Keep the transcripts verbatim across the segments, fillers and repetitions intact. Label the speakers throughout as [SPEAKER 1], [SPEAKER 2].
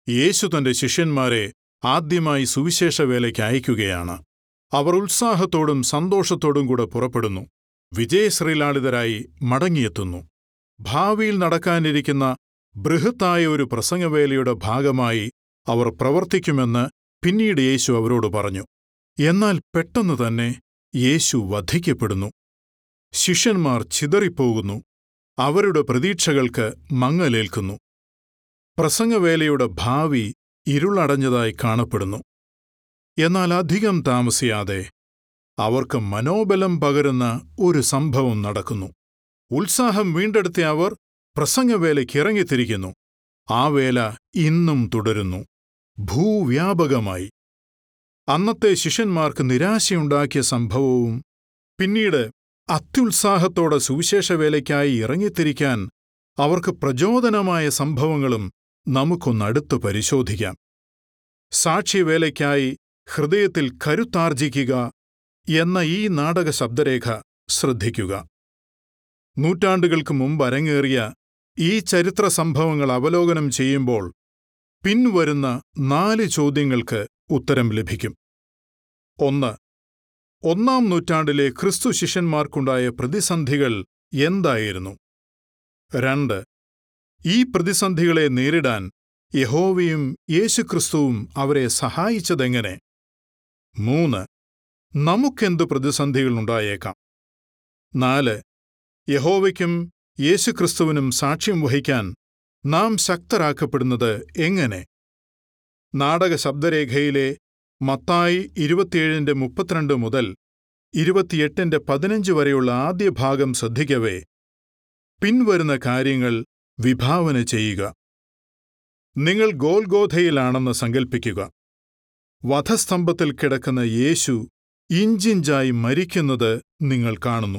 [SPEAKER 1] യേശു തന്റെ ശിഷ്യന്മാരെ ആദ്യമായി സുവിശേഷ വേലയ്ക്ക് അയക്കുകയാണ്. അവർ ഉത്സാഹത്തോടും സന്തോഷത്തോടും കൂടെ പുറപ്പെടുന്നു. വിജയശ്രീലാളിതരായി മടങ്ങിയെത്തുന്നു. ഭാവിയിൽ നടക്കാനിരിക്കുന്ന ബൃഹത്തായ ഒരു പ്രസംഗവേലയുടെ ഭാഗമായി അവർ പ്രവർത്തിക്കുമെന്ന് പിന്നീട് യേശു അവരോട് പറഞ്ഞു. എന്നാൽ പെട്ടെന്ന് തന്നെ യേശു വധിക്കപ്പെടുന്നു. ശിഷ്യന്മാർ ചിതറിപ്പോകുന്നു. അവരുടെ പ്രതീക്ഷകൾക്ക് മങ്ങലേൽക്കുന്നു. പ്രസംഗവേലയുടെ ഭാവി ഇരുളടഞ്ഞതായി കാണപ്പെടുന്നു. എന്നാൽ അധികം താമസിയാതെ അവർക്ക് മനോബലം പകരുന്ന ഒരു സംഭവം നടക്കുന്നു. ഉത്സാഹം വീണ്ടെടുത്ത അവർ പ്രസംഗവേലയ്ക്ക് ഇറങ്ങിത്തിരിക്കുന്നു. ആ വേല ഇന്നും തുടരുന്നു, ഭൂവ്യാപകമായി. അന്നത്തെ ശിഷ്യന്മാർക്ക് നിരാശയുണ്ടാക്കിയ സംഭവവും പിന്നീട് അത്യുത്സാഹത്തോടെ സുവിശേഷവേലയ്ക്കായി ഇറങ്ങിത്തിരിക്കാൻ അവർക്ക് പ്രചോദനമായ സംഭവങ്ങളും നമുക്കൊന്നടുത്ത് പരിശോധിക്കാം. സാക്ഷ്യവേലയ്ക്കായി ഹൃദയത്തിൽ കരുത്താർജിക്കുക എന്ന ഈ നാടക ശബ്ദരേഖ ശ്രദ്ധിക്കുക. നൂറ്റാണ്ടുകൾക്ക് മുമ്പ് അരങ്ങേറിയ ഈ ചരിത്ര സംഭവങ്ങൾ അവലോകനം ചെയ്യുമ്പോൾ പിൻവരുന്ന നാല് ചോദ്യങ്ങൾക്ക് ഉത്തരം ലഭിക്കും. ഒന്ന്, ഒന്നാം നൂറ്റാണ്ടിലെ ക്രിസ്തു ശിഷ്യന്മാർക്കുണ്ടായ പ്രതിസന്ധികൾ എന്തായിരുന്നു? രണ്ട്, ഈ പ്രതിസന്ധികളെ നേരിടാൻ യഹോവയും യേശുക്രിസ്തുവും അവരെ സഹായിച്ചതെങ്ങനെ? മൂന്ന്, നമുക്കെന്തു പ്രതിസന്ധികൾ ഉണ്ടായേക്കാം? നാല്, യഹോവയ്ക്കും യേശുക്രിസ്തുവിനും സാക്ഷ്യം വഹിക്കാൻ നാം ശക്തരാക്കപ്പെടുന്നത് എങ്ങനെ? നാടക ശബ്ദരേഖയിലെ മത്തായി ഇരുപത്തിയേഴിന്റെ മുപ്പത്തിരണ്ട് മുതൽ ഇരുപത്തിയെട്ടിന്റെ പതിനഞ്ച് വരെയുള്ള ആദ്യ ഭാഗം ശ്രദ്ധിക്കവേ പിൻവരുന്ന കാര്യങ്ങൾ വിഭാവന ചെയ്യുക. നിങ്ങൾ ഗോൽഗോഥയിലാണെന്ന് സങ്കൽപ്പിക്കുക. വധസ്തംഭത്തിൽ കിടക്കുന്ന യേശു ഇഞ്ചിഞ്ചായി മരിക്കുന്നത് നിങ്ങൾ കാണുന്നു.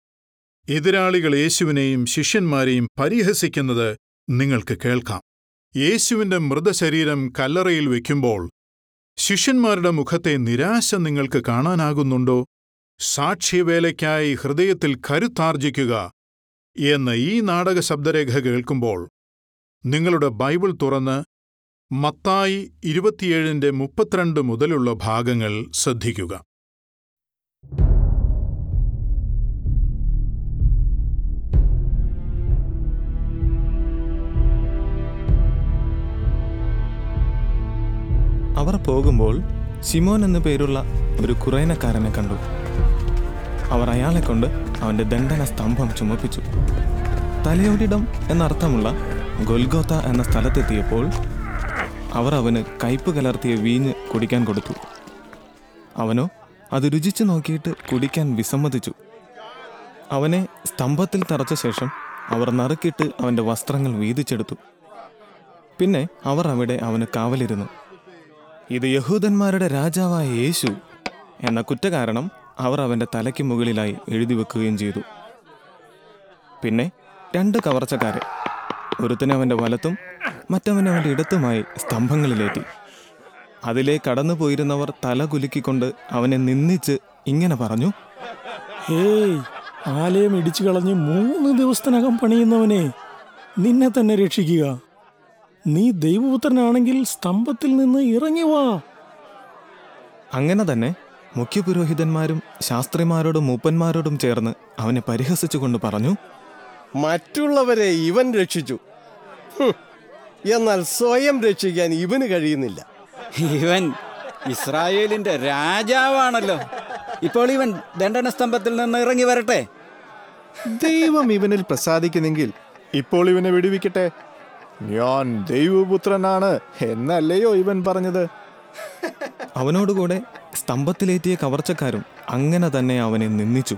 [SPEAKER 1] എതിരാളികൾ യേശുവിനെയും ശിഷ്യന്മാരെയും പരിഹസിക്കുന്നത് നിങ്ങൾക്ക് കേൾക്കാം. യേശുവിന്റെ മൃതശരീരം കല്ലറയിൽ വയ്ക്കുമ്പോൾ ശിഷ്യന്മാരുടെ മുഖത്തെ നിരാശ നിങ്ങൾക്ക് കാണാനാകുന്നുണ്ടോ? സാക്ഷ്യവേലയ്ക്കായി ഹൃദയത്തിൽ കരുത്താർജിക്കുക എന്ന ഈ നാടക ശബ്ദരേഖ കേൾക്കുമ്പോൾ നിങ്ങളുടെ ബൈബിൾ തുറന്ന് മത്തായി ഇരുപത്തിയേഴിന്റെ മുപ്പത്തിരണ്ട് മുതലുള്ള ഭാഗങ്ങൾ ശ്രദ്ധിക്കുക.
[SPEAKER 2] അവർ പോകുമ്പോൾ ശിമോൻ എന്നു പേരുള്ള ഒരു കുറേനക്കാരനെ കണ്ടു. അവർ അയാളെക്കൊണ്ട് അവന്റെ ദണ്ഡന സ്തംഭം ചുമപ്പിച്ചു. തലയോടിടം എന്നർത്ഥമുള്ള ഗൊൽഗോത്ത എന്ന സ്ഥലത്തെത്തിയപ്പോൾ അവർ അവന് കയ്പ് കലർത്തിയ വീഞ്ഞ് കുടിക്കാൻ കൊടുത്തു. അവനോ അത് രുചിച്ചു നോക്കിയിട്ട് കുടിക്കാൻ വിസമ്മതിച്ചു. അവനെ സ്തംഭത്തിൽ തറച്ച ശേഷം അവർ നറുക്കിട്ട് അവന്റെ വസ്ത്രങ്ങൾ വീതിച്ചെടുത്തു. പിന്നെ അവർ അവിടെ അവന് കാവലിരുന്നു. ഇത് യഹൂദന്മാരുടെ രാജാവായ യേശു എന്ന കുറ്റകാരണം അവർ അവന്റെ തലയ്ക്ക് മുകളിലായി എഴുതി വെക്കുകയും ചെയ്തു. പിന്നെ രണ്ട് കവർച്ചക്കാരെ, ഒരുത്തനെ അവന്റെ വലത്തും മറ്റവനെ അവന്റെ ഇടത്തുമായി സ്തംഭങ്ങളിലേറ്റി. അതിലെ കടന്നു പോയിരുന്നവർ തല കുലുക്കിക്കൊണ്ട് അവനെ നിന്ദിച്ച് ഇങ്ങനെ പറഞ്ഞു:
[SPEAKER 3] ഹേയ്, ആലയം ഇടിച്ചു കളഞ്ഞ് മൂന്ന് ദിവസത്തിനകം പണിയുന്നവനെ, നിന്നെ തന്നെ രക്ഷിക്കുക. നീ ദൈവപുത്രനാണെങ്കിൽ സ്തംഭത്തിൽ നിന്ന് ഇറങ്ങി വാ.
[SPEAKER 2] അങ്ങനെ തന്നെ മുഖ്യപുരോഹിതന്മാരും ശാസ്ത്രിമാരോടും മൂപ്പന്മാരോടും ചേർന്ന് അവനെ പരിഹസിച്ചുകൊണ്ട് പറഞ്ഞു:
[SPEAKER 4] മറ്റുള്ളവരെ ഇവൻ രക്ഷിച്ചു, എന്നാൽ സ്വയം രക്ഷിക്കാൻ ഇവന് കഴിയുന്നില്ല.
[SPEAKER 5] ഇവൻ ഇസ്രായേലിന്റെ രാജാവാണല്ലോ. ഇപ്പോൾ ഇവൻ ദണ്ഡനസ്തംഭത്തിൽ നിന്ന് ഇറങ്ങി വരട്ടെ.
[SPEAKER 6] ദൈവം ഇവനിൽ പ്രസാദിക്കുന്നെങ്കിൽ ഇപ്പോൾ ഇവനെ വിടുവിക്കട്ടെ. ഞാൻ ദൈവപുത്രനാണ് എന്നല്ലയോ ഇവൻ പറഞ്ഞത്?
[SPEAKER 2] അവനോടുകൂടെ സ്തംഭത്തിലേറ്റിയ കവർച്ചക്കാരും അങ്ങനെ തന്നെ അവനെ നിന്ദിച്ചു.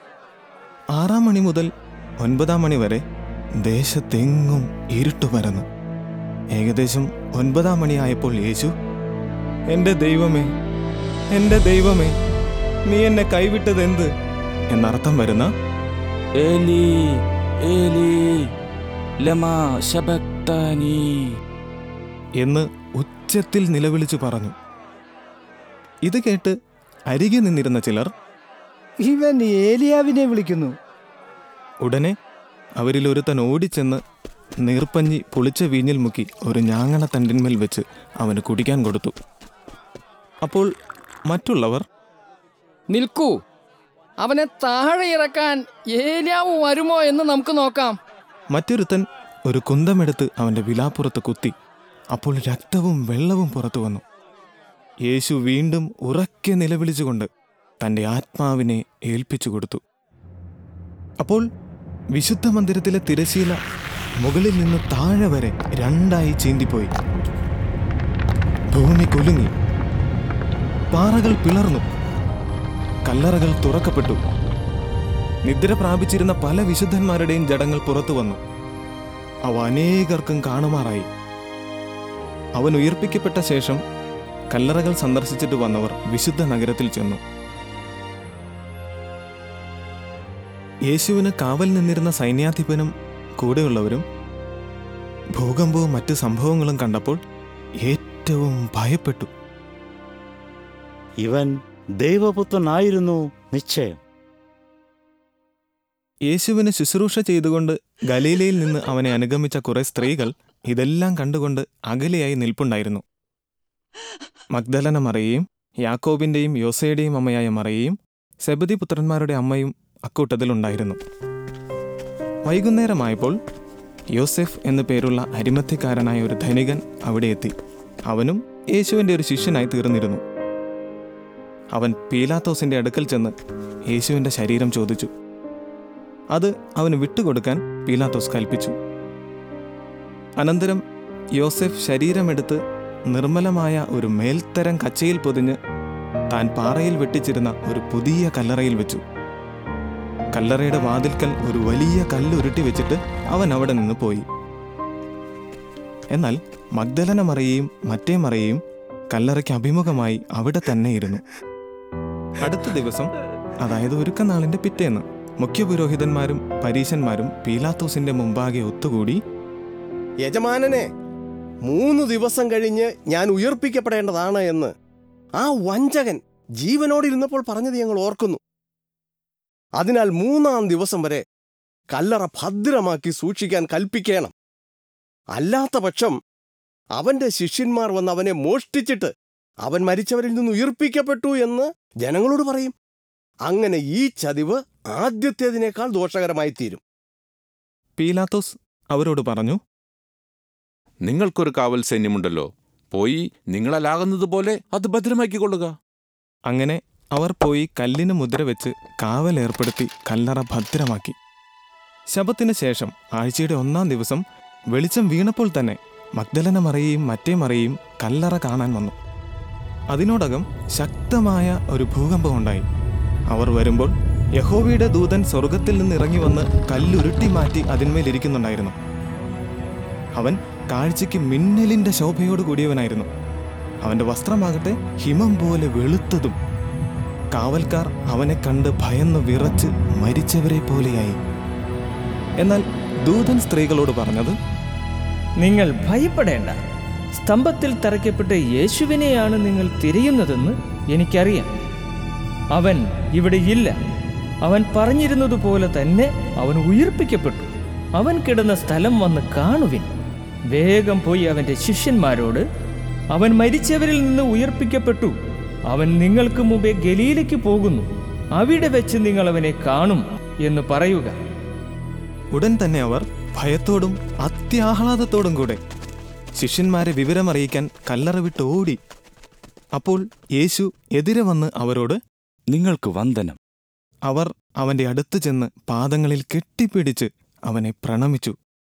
[SPEAKER 2] ആറാം മണി മുതൽ ഒൻപതാം മണി വരെ ദേശത്തെങ്ങും ഇരുട്ടു പരന്നു. ഏകദേശം ഒൻപതാം മണിയായപ്പോൾ യേശു, എൻ്റെ ദൈവമേ, എൻ്റെ ദൈവമേ, നീ എന്നെ കൈവിട്ടതെന്ത് എന്നർത്ഥം വരുന്ന
[SPEAKER 7] ഏലി ഏലി ലമാ ശബക്താനി
[SPEAKER 2] എന്ന് ഉച്ചത്തിൽ നിലവിളിച്ചു പറഞ്ഞു. ഇത് കേട്ട് അരികെ നിന്നിരുന്ന ചിലർ,
[SPEAKER 8] ഇവൻ ഏലിയാവിനെ വിളിക്കുന്നു.
[SPEAKER 2] ഉടനെ അവരിൽ ഒരുത്തൻ ഓടിച്ചെന്ന് നീർപ്പഞ്ഞി പുളിച്ച വീഞ്ഞിൽ മുക്കി ഒരു ഞാങ്ങണ തണ്ടിന്മേൽ വെച്ച് അവന് കുടിക്കാൻ കൊടുത്തു. അപ്പോൾ മറ്റുള്ളവർ,
[SPEAKER 8] നിൽക്കൂ, അവനെ താഴെ ഇറക്കാൻ ഏലിയാവ് വരുമോ എന്ന് നമുക്ക് നോക്കാം.
[SPEAKER 2] മറ്റൊരുത്തൻ ഒരു കുന്തമെടുത്ത് അവൻ്റെ വിലാപ്പുറത്ത് കുത്തി. അപ്പോൾ രക്തവും വെള്ളവും പുറത്തു വന്നു. യേശു വീണ്ടും ഉറക്കെ നിലവിളിച്ചുകൊണ്ട് തൻ്റെ ആത്മാവിനെ ഏൽപ്പിച്ചു കൊടുത്തു. അപ്പോൾ വിശുദ്ധ മന്ദിരത്തിലെ തിരശീല മുകളിൽ നിന്ന് താഴെ വരെ രണ്ടായി ചീന്തിപ്പോയി. ഭൂമി കുലുങ്ങി, പാറകൾ പിളർന്നു, കല്ലറകൾ തുറക്കപ്പെട്ടു. നിദ്ര പ്രാപിച്ചിരുന്ന പല വിശുദ്ധന്മാരുടെയും ജഡങ്ങൾ പുറത്തു വന്നു. അവ അനേകർക്കും കാണുമാറായി. അവൻ ഉയർപ്പിക്കപ്പെട്ട ശേഷം കല്ലറകൾ സന്ദർശിച്ചിട്ട് വന്നവർ വിശുദ്ധ നഗരത്തിൽ ചെന്നു. യേശുവിന് കാവൽ നിന്നിരുന്ന സൈന്യാധിപനും കൂടെയുള്ളവരും ഭൂകമ്പവും മറ്റ് സംഭവങ്ങളും കണ്ടപ്പോൾ ഏറ്റവും ഭയപ്പെട്ടു.
[SPEAKER 9] ഇവൻ ദൈവപുത്രനായിരുന്നു നിശ്ചയം.
[SPEAKER 2] യേശുവിന് ശുശ്രൂഷ ചെയ്തുകൊണ്ട് ഗലീലയിൽ നിന്ന് അവനെ അനുഗമിച്ച കുറെ സ്ത്രീകൾ ഇതെല്ലാം കണ്ടുകൊണ്ട് അകലെയായി നിൽപ്പുണ്ടായിരുന്നു. മഗ്ദലന മറിയയും യാക്കോബിന്റെയും യോസയുടെയും അമ്മയായ മറിയയും സെബദി പുത്രന്മാരുടെ അമ്മയും അക്കൂട്ടത്തിലുണ്ടായിരുന്നു. വൈകുന്നേരമായപ്പോൾ യോസെഫ് എന്നു പേരുള്ള അരിമത്യക്കാരനായ ഒരു ധനികൻ അവിടെ എത്തി. അവനും യേശുവിൻ്റെ ഒരു ശിഷ്യനായി തീർന്നിരുന്നു. അവൻ പീലാത്തോസിന്റെ അടുക്കൽ ചെന്ന് യേശുവിൻ്റെ ശരീരം ചോദിച്ചു. അത് അവന് വിട്ടുകൊടുക്കാൻ പീലാത്തോസ് കൽപ്പിച്ചു. അനന്തരം യോസെഫ് ശരീരമെടുത്ത് നിർമ്മലമായ ഒരു മേൽത്തരം കച്ചയിൽ പൊതിഞ്ഞ് താൻ പാറയിൽ വെട്ടിച്ചിരുന്ന ഒരു പുതിയ കല്ലറയിൽ വെച്ചു. കല്ലറയുടെ വാതിൽക്കൽ ഒരു വലിയ കല്ല് ഉരുട്ടി വെച്ചിട്ട് അവൻ അവിടെ നിന്ന് പോയി. എന്നാൽ മഗ്ദലന മറിയയും മറ്റേ മറിയയും കല്ലറയ്ക്ക് അഭിമുഖമായി അവിടെ തന്നെ ഇരുന്നു. അടുത്ത ദിവസം, അതായത് ഒരുക്കനാളിന്റെ പിറ്റേന്ന്, മുഖ്യപുരോഹിതന്മാരും പരീശന്മാരും പീലാത്തോസിന്റെ മുമ്പാകെ ഒത്തുകൂടി,
[SPEAKER 4] യജമാനനെ, മൂന്ന് ദിവസം കഴിഞ്ഞ് ഞാൻ ഉയർപ്പിക്കപ്പെടേണ്ടതാണ് എന്ന് ആ വഞ്ചകൻ ജീവനോടിരുന്നപ്പോൾ പറഞ്ഞത് ഞങ്ങൾ ഓർക്കുന്നു. അതിനാൽ മൂന്നാം ദിവസം വരെ കല്ലറ ഭദ്രമാക്കി സൂക്ഷിക്കാൻ കൽപ്പിക്കണം. അല്ലാത്ത പക്ഷം അവന്റെ ശിഷ്യന്മാർ വന്ന് അവനെ മോഷ്ടിച്ചിട്ട് അവൻ മരിച്ചവരിൽ നിന്ന് ഉയർപ്പിക്കപ്പെട്ടു എന്ന് ജനങ്ങളോട് പറയും. അങ്ങനെ ഈ ചതിവ് ആദ്യത്തേതിനേക്കാൾ ദോഷകരമായി തീരും.
[SPEAKER 2] പീലാത്തോസ് അവരോട് പറഞ്ഞു,
[SPEAKER 10] നിങ്ങൾക്കൊരു കാവൽ സൈന്യമുണ്ടല്ലോ, പോയി നിങ്ങളാകുന്നതുപോലെ അത് ഭദ്രമാക്കിക്കൊള്ളുക.
[SPEAKER 2] അങ്ങനെ അവർ പോയി കല്ലിന് മുദ്ര വെച്ച് കാവലേർപ്പെടുത്തി കല്ലറ ഭദ്രമാക്കി. ശബത്തിന് ശേഷം ആഴ്ചയുടെ ഒന്നാം ദിവസം വെളിച്ചം വീണപ്പോൾ തന്നെ മഗ്ദലന മറിയയും മറ്റേ മറിയയും കല്ലറ കാണാൻ വന്നു. അതിനോടകം ശക്തമായ ഒരു ഭൂകമ്പമുണ്ടായി. അവർ വരുമ്പോൾ യഹോവയുടെ ദൂതൻ സ്വർഗത്തിൽ നിന്ന് ഇറങ്ങി വന്ന് കല്ലുരുട്ടി മാറ്റി അതിന്മേലിരിക്കുന്നുണ്ടായിരുന്നു. അവൻ കാഴ്ചയ്ക്ക് മിന്നലിന്റെ ശോഭയോട് കൂടിയവനായിരുന്നു. അവന്റെ വസ്ത്രമാകട്ടെ ഹിമം പോലെ വെളുത്തതും. കാവൽക്കാർ അവനെ കണ്ട് ഭയന്ന് വിറച്ച് മരിച്ചവരെ പോലെയായി. എന്നാൽ ദൂതൻ സ്ത്രീകളോട് പറഞ്ഞത്,
[SPEAKER 11] നിങ്ങൾ ഭയപ്പെടേണ്ട. സ്തംഭത്തിൽ തറയ്ക്കപ്പെട്ട യേശുവിനെയാണ് നിങ്ങൾ തിരയുന്നതെന്ന് എനിക്കറിയാം. അവൻ ഇവിടെയില്ല. അവൻ പറഞ്ഞിരുന്നതുപോലെ തന്നെ അവൻ ഉയർപ്പിക്കപ്പെട്ടു. അവൻ കിടന്ന സ്ഥലം വന്ന് കാണുവിൻ. വേഗം പോയി അവൻ്റെ ശിഷ്യന്മാരോട്, അവൻ മരിച്ചവരിൽ നിന്ന് ഉയർപ്പിക്കപ്പെട്ടു, അവൻ നിങ്ങൾക്ക് മുമ്പേ ഗലീലയ്ക്ക് പോകുന്നു, അവിടെ വെച്ച് നിങ്ങൾ അവനെ കാണും എന്ന് പറയുക.
[SPEAKER 2] ഉടൻ തന്നെ അവർ ഭയത്തോടും അത്യാഹ്ലാദത്തോടും കൂടെ ശിഷ്യന്മാരെ വിവരമറിയിക്കാൻ കല്ലറ വിട്ട് ഓടി. അപ്പോൾ യേശു എതിരെ വന്ന് അവരോട്,
[SPEAKER 7] നിങ്ങൾക്ക് വന്ദനം.
[SPEAKER 2] അവർ അവന്റെ അടുത്ത് ചെന്ന് പാദങ്ങളിൽ കെട്ടിപ്പിടിച്ച് അവനെ പ്രണമിച്ചു.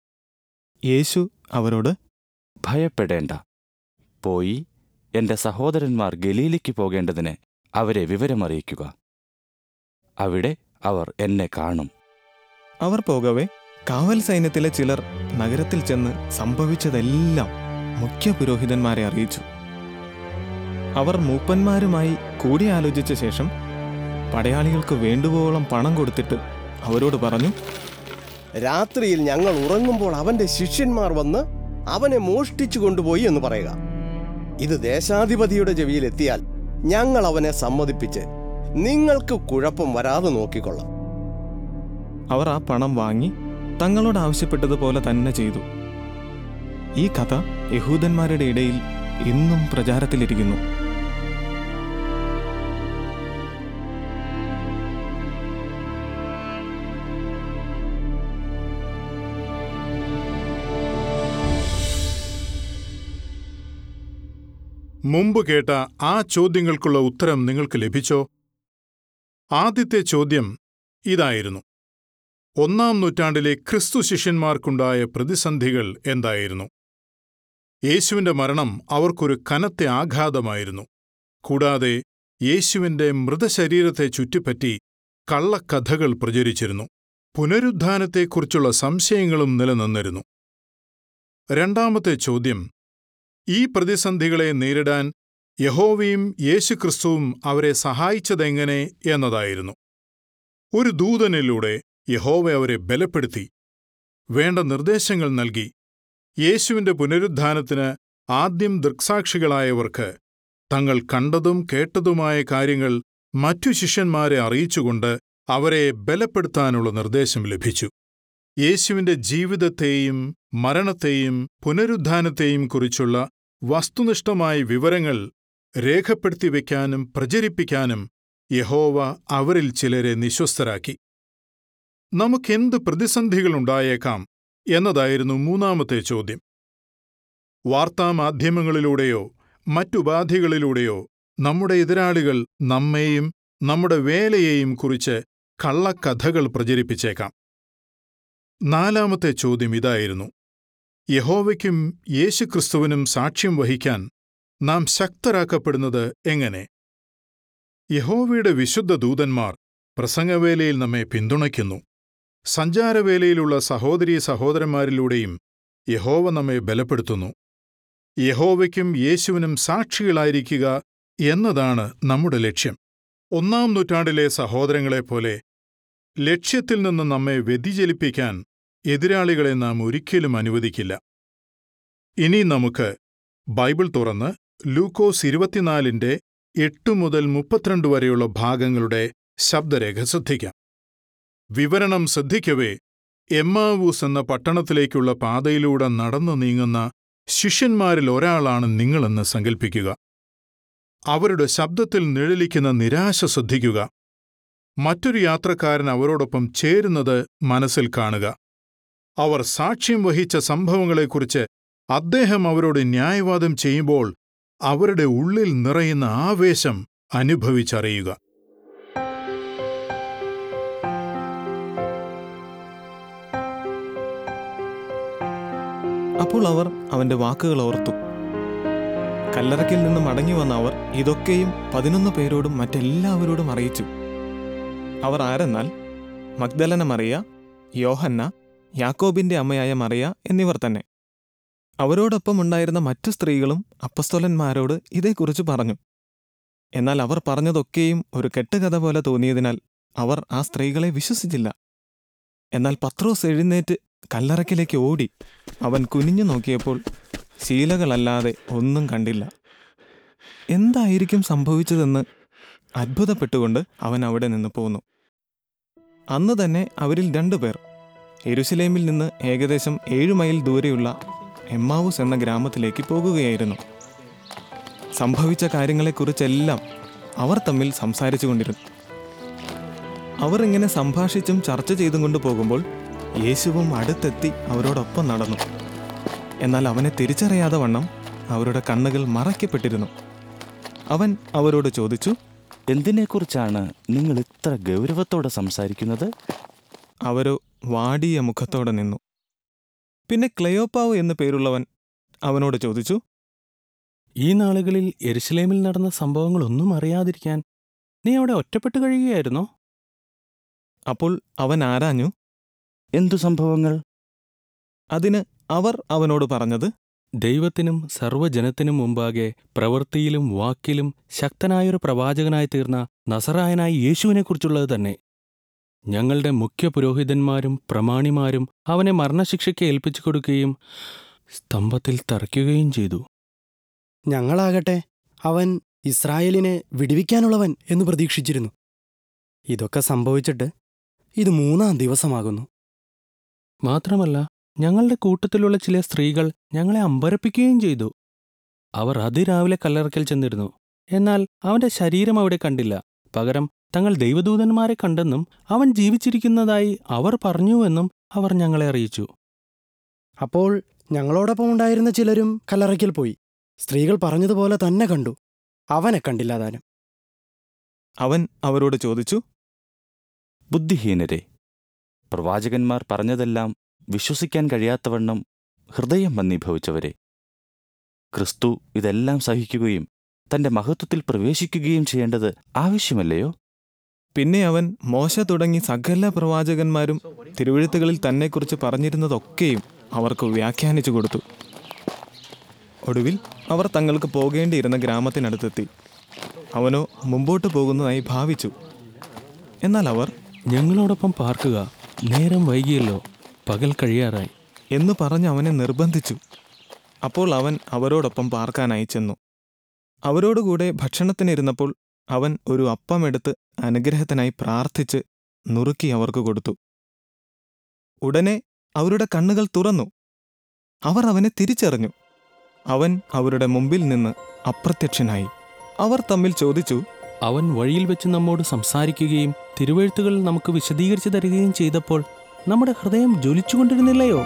[SPEAKER 2] യേശു അവരോട്,
[SPEAKER 7] ഭയപ്പെടേണ്ട. പോയി എന്റെ സഹോദരന്മാർ ഗലീലയ്ക്ക് പോകേണ്ടതിന് അവരെ വിവരമറിയിക്കുക. അവിടെ അവർ എന്നെ കാണും.
[SPEAKER 2] അവർ പോകവേ കാവൽ സൈന്യത്തിലെ ചിലർ നഗരത്തിൽ ചെന്ന് സംഭവിച്ചതെല്ലാം മുഖ്യപുരോഹിതന്മാരെ അറിയിച്ചു. അവർ മൂപ്പന്മാരുമായി കൂടിയാലോചിച്ച ശേഷം പടയാളികൾക്ക് വേണ്ടുവോളം പണം കൊടുത്തിട്ട് അവരോട് പറഞ്ഞു,
[SPEAKER 4] രാത്രിയിൽ ഞങ്ങൾ ഉറങ്ങുമ്പോൾ അവന്റെ ശിഷ്യന്മാർ വന്ന് അവനെ മോഷ്ടിച്ചു കൊണ്ടുപോയി എന്ന് പറയുക. ഇത് ദേശാധിപതിയുടെ ചെവിയിലെത്തിയാൽ ഞങ്ങൾ അവനെ സമ്മതിപ്പിച്ച് നിങ്ങൾക്ക് കുഴപ്പം വരാതെ നോക്കിക്കൊള്ളാം.
[SPEAKER 2] അവർ ആ പണം വാങ്ങി തങ്ങളോട് ആവശ്യപ്പെട്ടതുപോലെ തന്നെ ചെയ്തു. ഈ കഥ യഹൂദന്മാരുടെ ഇടയിൽ ഇന്നും പ്രചാരത്തിലിരിക്കുന്നു.
[SPEAKER 1] മുമ്പ് കേട്ട ആ ചോദ്യങ്ങൾക്കുള്ള ഉത്തരം നിങ്ങൾക്ക് ലഭിച്ചോ? ആദ്യത്തെ ചോദ്യം ഇതായിരുന്നു: ഒന്നാം നൂറ്റാണ്ടിലെ ക്രിസ്തു ശിഷ്യന്മാർക്കുണ്ടായ പ്രതിസന്ധികൾ എന്തായിരുന്നു? യേശുവിന്റെ മരണം അവർക്കൊരു കനത്ത ആഘാതമായിരുന്നു. കൂടാതെ യേശുവിന്റെ മൃതശരീരത്തെ ചുറ്റിപ്പറ്റി കള്ളക്കഥകൾ പ്രചരിച്ചിരുന്നു. പുനരുത്ഥാനത്തെക്കുറിച്ചുള്ള സംശയങ്ങളും നിലനിന്നിരുന്നു. രണ്ടാമത്തെ ചോദ്യം: ഈ പ്രതിസന്ധികളെ നേരിടാൻ യഹോവയും യേശുക്രിസ്തുവും അവരെ സഹായിച്ചതെങ്ങനെ എന്നതായിരുന്നു. ഒരു ദൂതനിലൂടെ യഹോവ അവരെ ബലപ്പെടുത്തി, വേണ്ട നിർദ്ദേശങ്ങൾ നൽകി. യേശുവിന്റെ പുനരുത്ഥാനത്തിന് ആദ്യം ദൃക്സാക്ഷികളായവർക്ക് തങ്ങൾ കണ്ടതും കേട്ടതുമായ കാര്യങ്ങൾ മറ്റു ശിഷ്യന്മാരെ അറിയിച്ചുകൊണ്ട് അവരെ ബലപ്പെടുത്താനുള്ള നിർദ്ദേശം ലഭിച്ചു. യേശുവിന്റെ ജീവിതത്തെയും മരണത്തെയും പുനരുത്ഥാനത്തെയും കുറിച്ചുള്ള വസ്തുനിഷ്ഠമായ വിവരങ്ങൾ രേഖപ്പെടുത്തി വയ്ക്കാനും പ്രചരിപ്പിക്കാനും യഹോവ അവരിൽ ചിലരെ നിശ്വസ്തരാക്കി. നമുക്കെന്ത് പ്രതിസന്ധികളുണ്ടായേക്കാം എന്നതായിരുന്നു മൂന്നാമത്തെ ചോദ്യം. വാർത്താമാധ്യമങ്ങളിലൂടെയോ മറ്റുപാധികളിലൂടെയോ നമ്മുടെ എതിരാളികൾ നമ്മെയും നമ്മുടെ വേലയെയും കുറിച്ച് കള്ളക്കഥകൾ പ്രചരിപ്പിച്ചേക്കാം. നാലാമത്തെ ചോദ്യം ഇതായിരുന്നു: യഹോവയ്ക്കും യേശുക്രിസ്തുവിനും സാക്ഷ്യം വഹിക്കാൻ നാം ശക്തരാക്കപ്പെടുന്നത് എങ്ങനെ? യഹോവയുടെ വിശുദ്ധ ദൂതന്മാർ പ്രസംഗവേലയിൽ നമ്മെ പിന്തുണയ്ക്കുന്നു. സഞ്ചാരവേലയിലുള്ള സഹോദരീ സഹോദരന്മാരിലൂടെയും യഹോവ നമ്മെ ബലപ്പെടുത്തുന്നു. യഹോവയ്ക്കും യേശുവിനും സാക്ഷികളായിരിക്കുക എന്നതാണ് നമ്മുടെ ലക്ഷ്യം. ഒന്നാം നൂറ്റാണ്ടിലെ സഹോദരങ്ങളെപ്പോലെ ലക്ഷ്യത്തിൽ നിന്ന് നമ്മെ വ്യതിചലിപ്പിക്കാൻ എതിരാളികളെ നാം ഒരിക്കലും അനുവദിക്കില്ല. ഇനി നമുക്ക് ബൈബിൾ തുറന്ന് ലൂക്കോസ് ഇരുപത്തിനാലിന്റെ എട്ട് മുതൽ മുപ്പത്തിരണ്ട് വരെയുള്ള ഭാഗങ്ങളുടെ ശബ്ദരേഖ ശ്രദ്ധിക്കാം. വിവരണം ശ്രദ്ധിക്കവേ എമ്മാവൂസ് എന്ന പട്ടണത്തിലേക്കുള്ള പാതയിലൂടെ നടന്നു നീങ്ങുന്ന ശിഷ്യന്മാരിൽ ഒരാളാണ് നിങ്ങളെന്ന് സങ്കൽപ്പിക്കുക. അവരുടെ ശബ്ദത്തിൽ നിഴലിക്കുന്ന നിരാശ ശ്രദ്ധിക്കുക. മറ്റൊരു യാത്രക്കാരൻ അവരോടൊപ്പം ചേരുന്നത് മനസ്സിൽ കാണുക. അവർ സാക്ഷ്യം വഹിച്ച സംഭവങ്ങളെക്കുറിച്ച് അദ്ദേഹം അവരോട് ന്യായവാദം ചെയ്യുമ്പോൾ അവരുടെ ഉള്ളിൽ നിറയുന്ന ആവേശം അനുഭവിച്ചറിയുക.
[SPEAKER 2] അപ്പോൾ അവർ അവന്റെ വാക്കുകൾ ഓർത്തു. കല്ലറയ്ക്കൽ നിന്ന് മടങ്ങി വന്ന അവർ ഇതൊക്കെയും പതിനൊന്ന് പേരോടും മറ്റെല്ലാവരോടും അറിയിച്ചു. അവർ ആരെന്നാൽ മഗ്ദലന മറിയ, യോഹന്ന, യാക്കോബിന്റെ അമ്മയായ മറിയ എന്നിവർ തന്നെ. അവരോടൊപ്പം ഉണ്ടായിരുന്ന മറ്റു സ്ത്രീകളും അപ്പസ്തോലന്മാരോട് ഇതേക്കുറിച്ച് പറഞ്ഞു. എന്നാൽ അവർ പറഞ്ഞതൊക്കെയും ഒരു കെട്ടുകഥ പോലെ തോന്നിയതിനാൽ അവർ ആ സ്ത്രീകളെ വിശ്വസിച്ചില്ല. എന്നാൽ പത്രോസ് എഴുന്നേറ്റ് കല്ലറയ്ക്കലേക്ക് ഓടി. അവൻ കുനിഞ്ഞു നോക്കിയപ്പോൾ ശീലകളല്ലാതെ ഒന്നും കണ്ടില്ല. എന്തായിരിക്കും സംഭവിച്ചതെന്ന് അത്ഭുതപ്പെട്ടുകൊണ്ട് അവൻ അവിടെ നിന്ന് പോന്നു. അന്ന് തന്നെ അവരിൽ രണ്ടുപേർ യെരുശലേമിൽ നിന്ന് ഏകദേശം ഏഴു മൈൽ ദൂരെയുള്ള എമ്മാവൂസ് എന്ന ഗ്രാമത്തിലേക്ക് പോകുകയായിരുന്നു. സംഭവിച്ച കാര്യങ്ങളെക്കുറിച്ചെല്ലാം അവർ തമ്മിൽ സംസാരിച്ചു കൊണ്ടിരുന്നു. അവർ ഇങ്ങനെ സംഭാഷിച്ചും ചർച്ച ചെയ്തും കൊണ്ടു പോകുമ്പോൾ യേശുവും അടുത്തെത്തി അവരോടൊപ്പം നടന്നു. എന്നാൽ അവനെ തിരിച്ചറിയാതെ വണ്ണം അവരുടെ കണ്ണുകൾ മറയ്ക്കപ്പെട്ടിരുന്നു. അവൻ അവരോട് ചോദിച്ചു,
[SPEAKER 7] എന്തിനെക്കുറിച്ചാണ് നിങ്ങൾ ഇത്ര ഗൗരവത്തോടെ സംസാരിക്കുന്നത്?
[SPEAKER 2] അവരോ വാടിയ മുഖത്തോടെ നിന്നു. പിന്നെ ക്ലെയോപ്പാവ് എന്നു പേരുള്ളവൻ അവനോട് ചോദിച്ചു,
[SPEAKER 3] ഈ നാളുകളിൽ യെരുശലേമിൽ നടന്ന സംഭവങ്ങളൊന്നും അറിയാതിരിക്കാൻ നീ അവിടെ ഒറ്റപ്പെട്ടു കഴിയുകയായിരുന്നോ?
[SPEAKER 2] അപ്പോൾ അവൻ ആരാഞ്ഞു,
[SPEAKER 7] എന്തു സംഭവങ്ങൾ?
[SPEAKER 2] അതിന് അവർ അവനോട് പറഞ്ഞത്,
[SPEAKER 3] ദൈവത്തിനും സർവ്വജനത്തിനും മുമ്പാകെ പ്രവൃത്തിയിലും വാക്കിലും ശക്തനായൊരു പ്രവാചകനായി തീർന്ന നസറായനായ യേശുവിനെക്കുറിച്ചുള്ളത് തന്നെ. ഞങ്ങളുടെ മുഖ്യ പുരോഹിതന്മാരും പ്രമാണിമാരും അവനെ മരണശിക്ഷയ്ക്ക് ഏൽപ്പിച്ചു കൊടുക്കുകയും സ്തംഭത്തിൽ തറയ്ക്കുകയും ചെയ്തു.
[SPEAKER 12] ഞങ്ങളാകട്ടെ അവൻ ഇസ്രായേലിനെ വിടുവിക്കാനുള്ളവൻ എന്ന് പ്രതീക്ഷിച്ചിരുന്നു. ഇതൊക്കെ സംഭവിച്ചിട്ട് ഇത് മൂന്നാം ദിവസമാകുന്നു.
[SPEAKER 3] മാത്രമല്ല ഞങ്ങളുടെ കൂട്ടത്തിലുള്ള ചില സ്ത്രീകൾ ഞങ്ങളെ അമ്പരപ്പിക്കുകയും ചെയ്തു. അവർ അതിരാവിലെ കല്ലറയ്ക്കൽ ചെന്നിരുന്നു. എന്നാൽ അവന്റെ ശരീരം അവിടെ കണ്ടില്ല. പകരം തങ്ങൾ ദൈവദൂതന്മാരെ കണ്ടെന്നും അവൻ ജീവിച്ചിരിക്കുന്നതായി അവർ പറഞ്ഞുവെന്നും അവർ ഞങ്ങളെ അറിയിച്ചു.
[SPEAKER 12] അപ്പോൾ ഞങ്ങളോടൊപ്പം ഉണ്ടായിരുന്ന ചിലരും കല്ലറയ്ക്കൽ പോയി സ്ത്രീകൾ പറഞ്ഞതുപോലെ തന്നെ കണ്ടു. അവനെ കണ്ടില്ല താനും.
[SPEAKER 2] അവൻ അവരോട് ചോദിച്ചു,
[SPEAKER 7] ബുദ്ധിഹീനരെ, പ്രവാചകന്മാർ പറഞ്ഞതെല്ലാം വിശ്വസിക്കാൻ കഴിയാത്തവണ്ണം ഹൃദയം മന്ദീഭവിച്ചവരെ, ക്രിസ്തു ഇതെല്ലാം സഹിക്കുകയും തന്റെ മഹത്വത്തിൽ പ്രവേശിക്കുകയും ചെയ്യേണ്ടത് ആവശ്യമല്ലയോ?
[SPEAKER 2] പിന്നെ അവൻ മോശ തുടങ്ങി സകല പ്രവാചകന്മാരും തിരുവെഴുത്തുകളിൽ തന്നെക്കുറിച്ച് പറഞ്ഞിരുന്നതൊക്കെയും അവർക്ക് വ്യാഖ്യാനിച്ചു കൊടുത്തു. ഒടുവിൽ അവർ തങ്ങൾക്ക് പോകേണ്ടിയിരുന്ന ഗ്രാമത്തിനടുത്തെത്തി. അവനോ മുമ്പോട്ട് പോകുന്നതായി ഭാവിച്ചു. എന്നാൽ അവർ,
[SPEAKER 3] ഞങ്ങളോടൊപ്പം പാർക്കുക, നേരം വൈകിയല്ലോ, പകൽ കഴിയാറായി
[SPEAKER 2] എന്ന് പറഞ്ഞ് അവനെ നിർബന്ധിച്ചു. അപ്പോൾ അവൻ അവരോടൊപ്പം പാർക്കാനായി ചെന്നു. അവരോടുകൂടെ ഭക്ഷണത്തിനിരുന്നപ്പോൾ അവൻ ഒരു അപ്പമെടുത്ത് അനുഗ്രഹത്തിനായി പ്രാർത്ഥിച്ച് നുറുക്കി അവർക്ക് കൊടുത്തു. ഉടനെ അവരുടെ കണ്ണുകൾ തുറന്നു. അവർ അവനെ തിരിച്ചറിഞ്ഞു. അവൻ അവരുടെ മുമ്പിൽ നിന്ന് അപ്രത്യക്ഷനായി. അവർ തമ്മിൽ ചോദിച്ചു,
[SPEAKER 3] അവൻ വഴിയിൽ വെച്ച് നമ്മോട് സംസാരിക്കുകയും തിരുവെഴുത്തുകൾ നമുക്ക് വിശദീകരിച്ചു തരികയും ചെയ്തപ്പോൾ നമ്മുടെ ഹൃദയം ജ്വലിച്ചുകൊണ്ടിരുന്നില്ലയോ?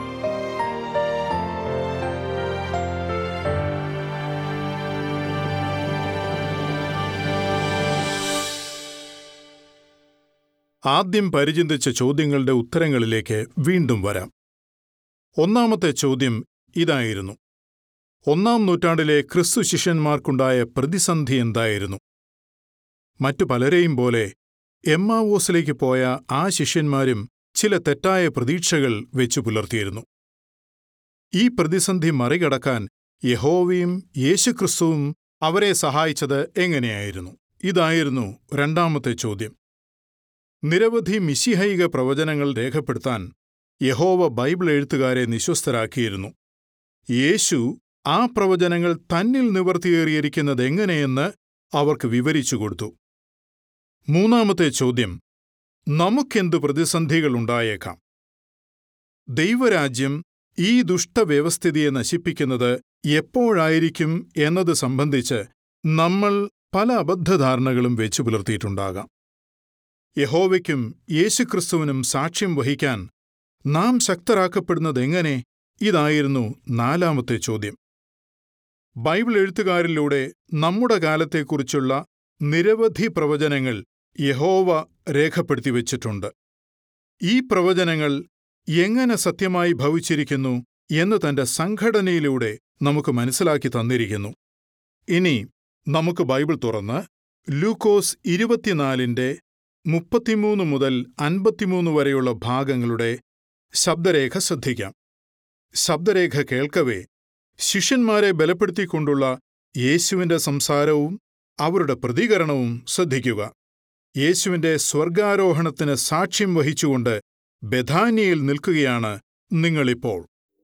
[SPEAKER 1] ആദ്യം പരിചിന്തിച്ച ചോദ്യങ്ങളുടെ ഉത്തരങ്ങളിലേക്ക് വീണ്ടും വരാം. ഒന്നാമത്തെ ചോദ്യം ഇതായിരുന്നു: ഒന്നാം നൂറ്റാണ്ടിലെ ക്രിസ്തു ശിഷ്യന്മാർക്കുണ്ടായ പ്രതിസന്ധി എന്തായിരുന്നു? മറ്റു പലരെയും പോലെ എമ്മാവോസിലേക്ക് പോയ ആ ശിഷ്യന്മാരും ചില തെറ്റായ പ്രതീക്ഷകൾ വെച്ചു പുലർത്തിയിരുന്നു. ഈ പ്രതിസന്ധി മറികടക്കാൻ യഹോവയും യേശുക്രിസ്തുവും അവരെ സഹായിച്ചത് എങ്ങനെയായിരുന്നു? ഇതായിരുന്നു രണ്ടാമത്തെ ചോദ്യം. നിരവധി മിശിഹൈക പ്രവചനങ്ങൾ രേഖപ്പെടുത്താൻ യഹോവ ബൈബിൾ എഴുത്തുകാരെ നിശ്വസ്തരാക്കിയിരുന്നു. യേശു ആ പ്രവചനങ്ങൾ തന്നിൽ നിവർത്തിയേറിയിരിക്കുന്നതെങ്ങനെയെന്ന് അവർക്ക് വിവരിച്ചു കൊടുത്തു. മൂന്നാമത്തെ ചോദ്യം: നമുക്കെന്തു പ്രതിസന്ധികളുണ്ടായേക്കാം? ദൈവരാജ്യം ഈ ദുഷ്ടവ്യവസ്ഥിതിയെ നശിപ്പിക്കുന്നത് എപ്പോഴായിരിക്കും എന്നത് സംബന്ധിച്ച് നമ്മൾ പല അബദ്ധധാരണകളും വെച്ചു പുലർത്തിയിട്ടുണ്ടാകാം. യഹോവയ്ക്കും യേശുക്രിസ്തുവിനും സാക്ഷ്യം വഹിക്കാൻ നാം ശക്തരാക്കപ്പെടുന്നതെങ്ങനെ? ഇതായിരുന്നു നാലാമത്തെ ചോദ്യം. ബൈബിൾ എഴുത്തുകാരിലൂടെ നമ്മുടെ കാലത്തെക്കുറിച്ചുള്ള നിരവധി പ്രവചനങ്ങൾ യഹോവ രേഖപ്പെടുത്തി വച്ചിട്ടുണ്ട്. ഈ പ്രവചനങ്ങൾ എങ്ങനെ സത്യമായി ഭവിച്ചിരിക്കുന്നു എന്ന് തന്റെ സംഘടനയിലൂടെ നമുക്ക് മനസ്സിലാക്കി തന്നിരിക്കുന്നു. ഇനി നമുക്ക് ബൈബിൾ തുറന്ന് ലൂക്കോസ് ഇരുപത്തിനാലിന്റെ മുപ്പത്തിമൂന്ന് മുതൽ അൻപത്തിമൂന്ന് വരെയുള്ള ഭാഗങ്ങളുടെ ശബ്ദരേഖ ശ്രദ്ധിക്കാം. ശബ്ദരേഖ കേൾക്കവേ ശിഷ്യന്മാരെ ബലപ്പെടുത്തിക്കൊണ്ടുള്ള യേശുവിന്റെ സംസാരവും അവരുടെ പ്രതികരണവും ശ്രദ്ധിക്കുക. യേശുവിന്റെ സ്വർഗാരോഹണത്തിന് സാക്ഷ്യം വഹിച്ചുകൊണ്ട് ബെഥാന്യയിൽ നിൽക്കുകയാണ് നിങ്ങളിപ്പോൾ.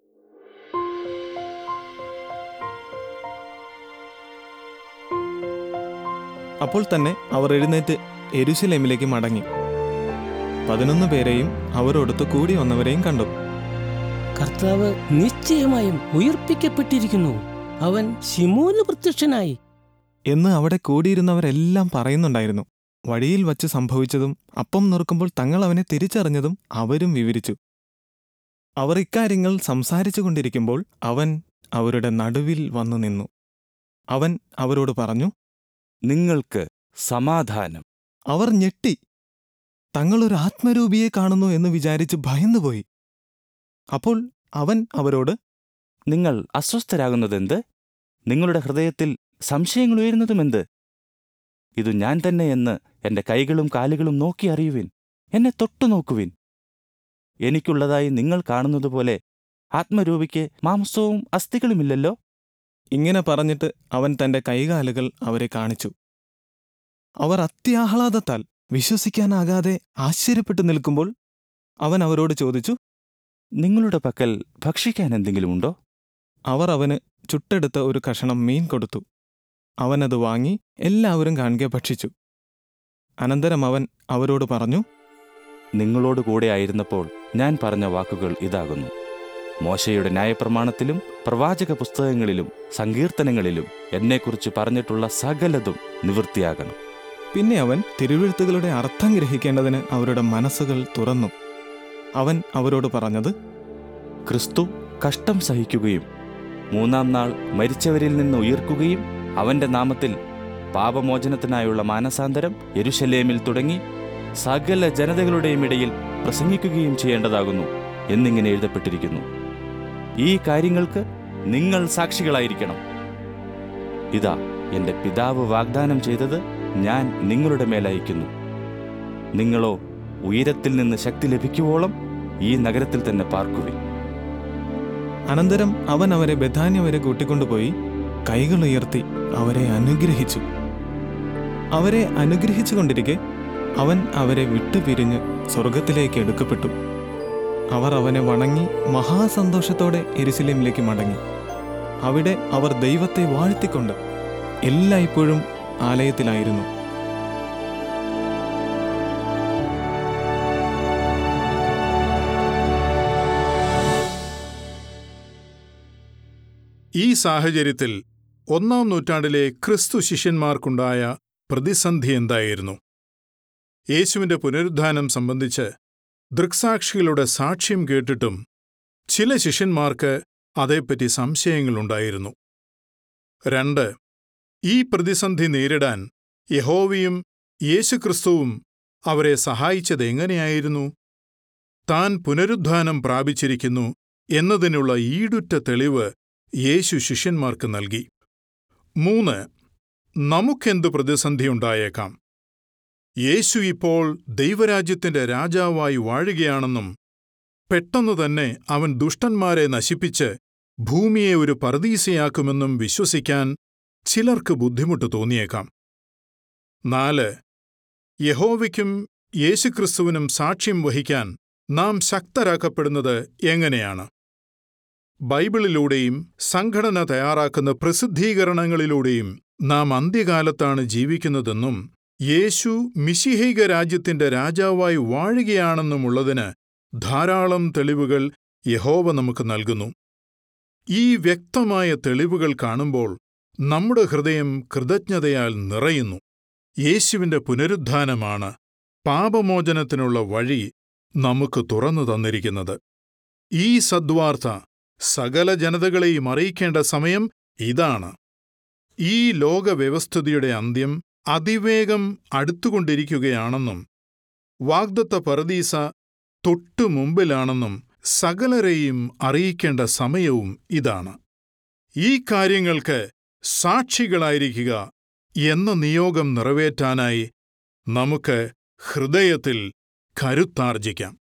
[SPEAKER 2] അപ്പോൾ തന്നെ അവർ എഴുന്നേറ്റ് യെരൂശലേമിലേക്ക് മടങ്ങി. പതിനൊന്ന് പേരെയും അവരോടൊത്ത് കൂടി വന്നവരെയും കണ്ടു.
[SPEAKER 13] കർത്താവ് നിശ്ചയമായും ഉയർപ്പിക്കപ്പെട്ടിരിക്കുന്നു, അവൻ ശിമോന് പ്രത്യക്ഷനായി
[SPEAKER 2] എന്ന് അവിടെ കൂടിയിരുന്നവരെല്ലാം പറയുന്നുണ്ടായിരുന്നു. വഴിയിൽ വച്ച് സംഭവിച്ചതും അപ്പം നുറുക്കുമ്പോൾ തങ്ങൾ അവനെ തിരിച്ചറിഞ്ഞതും അവരും വിവരിച്ചു. അവർ ഇക്കാര്യങ്ങൾ സംസാരിച്ചു കൊണ്ടിരിക്കുമ്പോൾ അവൻ അവരുടെ നടുവിൽ വന്നു നിന്നു. അവൻ അവരോട് പറഞ്ഞു,
[SPEAKER 7] നിങ്ങൾക്ക് സമാധാനം.
[SPEAKER 2] അവർ ഞെട്ടി തങ്ങളൊരു ആത്മരൂപിയെ കാണുന്നു എന്ന് വിചാരിച്ച് ഭയന്നുപോയി. അപ്പോൾ അവൻ അവരോട്,
[SPEAKER 7] നിങ്ങൾ അസ്വസ്ഥരാകുന്നതെന്ത്? നിങ്ങളുടെ ഹൃദയത്തിൽ സംശയങ്ങൾ ഉയരുന്നതുമെന്ത്? ഇതു ഞാൻ തന്നെ എന്ന് എന്റെ കൈകളും കാലുകളും നോക്കി അറിയുവിൻ. എന്നെ തൊട്ടു നോക്കുവിൻ. എനിക്കുള്ളതായി നിങ്ങൾ കാണുന്നതുപോലെ ആത്മരൂപിക്ക് മാംസവും അസ്ഥികളുമില്ലല്ലോ.
[SPEAKER 2] ഇങ്ങനെ പറഞ്ഞിട്ട് അവൻ തന്റെ കൈകാലുകൾ അവരെ കാണിച്ചു. അവർ അത്യാഹ്ലാദത്താൽ വിശ്വസിക്കാനാകാതെ ആശ്ചര്യപ്പെട്ടു നിൽക്കുമ്പോൾ അവൻ അവരോട് ചോദിച്ചു,
[SPEAKER 7] നിങ്ങളുടെ പക്കൽ ഭക്ഷിക്കാൻ എന്തെങ്കിലുമുണ്ടോ?
[SPEAKER 2] അവർ അവന് ചുട്ടെടുത്ത ഒരു കഷണം മീൻ കൊടുത്തു. അവനത് വാങ്ങി എല്ലാവരും കാൺകെ ഭക്ഷിച്ചു. അനന്തരം അവൻ അവരോട് പറഞ്ഞു,
[SPEAKER 7] നിങ്ങളോട് കൂടെ ആയിരുന്നപ്പോൾ ഞാൻ പറഞ്ഞ വാക്കുകൾ ഇതാകുന്നു: മോശയുടെ ന്യായപ്രമാണത്തിലും പ്രവാചക പുസ്തകങ്ങളിലും സങ്കീർത്തനങ്ങളിലും എന്നെക്കുറിച്ച് പറഞ്ഞിട്ടുള്ള സകലതും നിവൃത്തിയാകണം.
[SPEAKER 2] പിന്നെ അവൻ തിരുവെഴുത്തുകളുടെ അർത്ഥം ഗ്രഹിക്കേണ്ടതിന് അവരുടെ മനസ്സുകൾ തുറന്നു. അവൻ അവരോട് പറഞ്ഞത്:
[SPEAKER 7] ക്രിസ്തു കഷ്ടം സഹിക്കുകയും മൂന്നാം നാൾ മരിച്ചവരിൽ നിന്ന് ഉയർക്കുകയും അവന്റെ നാമത്തിൽ പാപമോചനത്തിനായുള്ള മാനസാന്തരം യെരുശലേമിൽ തുടങ്ങി സകല ജനതകളുടെയും ഇടയിൽ പ്രസംഗിക്കുകയും ചെയ്യേണ്ടതാകുന്നു എന്നിങ്ങനെ എഴുതപ്പെട്ടിരിക്കുന്നു. ഈ കാര്യങ്ങൾക്ക് നിങ്ങൾ സാക്ഷികളായിരിക്കണം. ഇതാ, എന്റെ പിതാവ് വാഗ്ദാനം ചെയ്തത് ഞാൻ നിങ്ങളുടെ മേലയക്കുന്നു. നിങ്ങളോ ഉയരത്തിൽ നിന്ന് ശക്തി ലഭിക്കുവോളം ഈ നഗരത്തിൽ തന്നെ പാർക്കുവിൻ.
[SPEAKER 2] അനന്തരം അവൻ അവരെ ബഥാന്യ വരെ കൂട്ടിക്കൊണ്ടുപോയി കൈകളുയർത്തി അവരെ അനുഗ്രഹിച്ചു. അവരെ അനുഗ്രഹിച്ചു കൊണ്ടിരിക്കെ അവൻ അവരെ വിട്ടുപിരിഞ്ഞ് സ്വർഗത്തിലേക്ക് എടുക്കപ്പെട്ടു. അവർ അവനെ വണങ്ങി മഹാസന്തോഷത്തോടെ യെരുശലേമിലേക്ക് മടങ്ങി. അവിടെ അവർ ദൈവത്തെ വാഴ്ത്തിക്കൊണ്ട് എല്ലായ്പ്പോഴും ആലയത്തിലായിരുന്നു.
[SPEAKER 1] ഈ സാഹചര്യത്തിൽ ഒന്നാം നൂറ്റാണ്ടിലെ ക്രിസ്തു ശിഷ്യന്മാർക്കുണ്ടായ പ്രതിസന്ധി എന്തായിരുന്നു? യേശുവിന്റെ പുനരുദ്ധാനം സംബന്ധിച്ച് ദൃക്സാക്ഷികളുടെ സാക്ഷ്യം കേട്ടിട്ടും ചില ശിഷ്യന്മാർക്ക് അതേപ്പറ്റി സംശയങ്ങളുണ്ടായിരുന്നു. രണ്ട്, ഈ പ്രതിസന്ധി നേരിടാൻ യഹോവയും യേശുക്രിസ്തുവും അവരെ സഹായിച്ചത് എങ്ങനെയായിരുന്നു? താൻ പുനരുദ്ധാനം പ്രാപിച്ചിരിക്കുന്നു എന്നതിനുള്ള ഈടുറ്റ തെളിവ് യേശു ശിഷ്യന്മാർക്ക് നൽകി. മൂന്ന്, നമുക്കെന്തു പ്രതിസന്ധിയുണ്ടായേക്കാം? യേശു ഇപ്പോൾ ദൈവരാജ്യത്തിന്റെ രാജാവായി വാഴുകയാണെന്നും പെട്ടെന്ന് തന്നെ അവൻ ദുഷ്ടന്മാരെ നശിപ്പിച്ച് ഭൂമിയെ ഒരു പറുദീസയാക്കുമെന്നും വിശ്വസിക്കാൻ ചിലർക്ക് ബുദ്ധിമുട്ട് തോന്നിയേക്കാം. നാല്, യഹോവയ്ക്കും യേശുക്രിസ്തുവിനും സാക്ഷ്യം വഹിക്കാൻ നാം ശക്തരാക്കപ്പെടുന്നത് എങ്ങനെയാണ്? ബൈബിളിലൂടെയും സംഘടന തയ്യാറാക്കുന്ന പ്രസിദ്ധീകരണങ്ങളിലൂടെയും നാം അന്ത്യകാലത്താണ് ജീവിക്കുന്നതെന്നും യേശു മിശിഹൈക രാജ്യത്തിന്റെ രാജാവായി വാഴുകയാണെന്നുമുള്ളതിന് ധാരാളം തെളിവുകൾ യഹോവ നമുക്ക് നൽകുന്നു. ഈ വ്യക്തമായ തെളിവുകൾ കാണുമ്പോൾ നമ്മുടെ ഹൃദയം കൃതജ്ഞതയാൽ നിറയുന്നു. യേശുവിന്റെ പുനരുദ്ധാനമാണ് പാപമോചനത്തിനുള്ള വഴി നമുക്ക് തുറന്നു തന്നിരിക്കുന്നത്. ഈ സദ്വാർത്ത സകല ജനതകളെയും അറിയിക്കേണ്ട സമയം ഇതാണ്. ഈ ലോകവ്യവസ്ഥിതിയുടെ അന്ത്യം അതിവേഗം അടുത്തുകൊണ്ടിരിക്കുകയാണെന്നും വാഗ്ദത്ത പറുദീസ തൊട്ടു മുമ്പിലാണെന്നും സകലരെയും അറിയിക്കേണ്ട സമയവും ഇതാണ്. ഈ കാര്യങ്ങൾക്ക് സാക്ഷികളായിരിക്കുക എന്ന നിയോഗം നിറവേറ്റാനായി നമുക്ക് ഹൃദയത്തിൽ കരുത്താർജിക്കാം.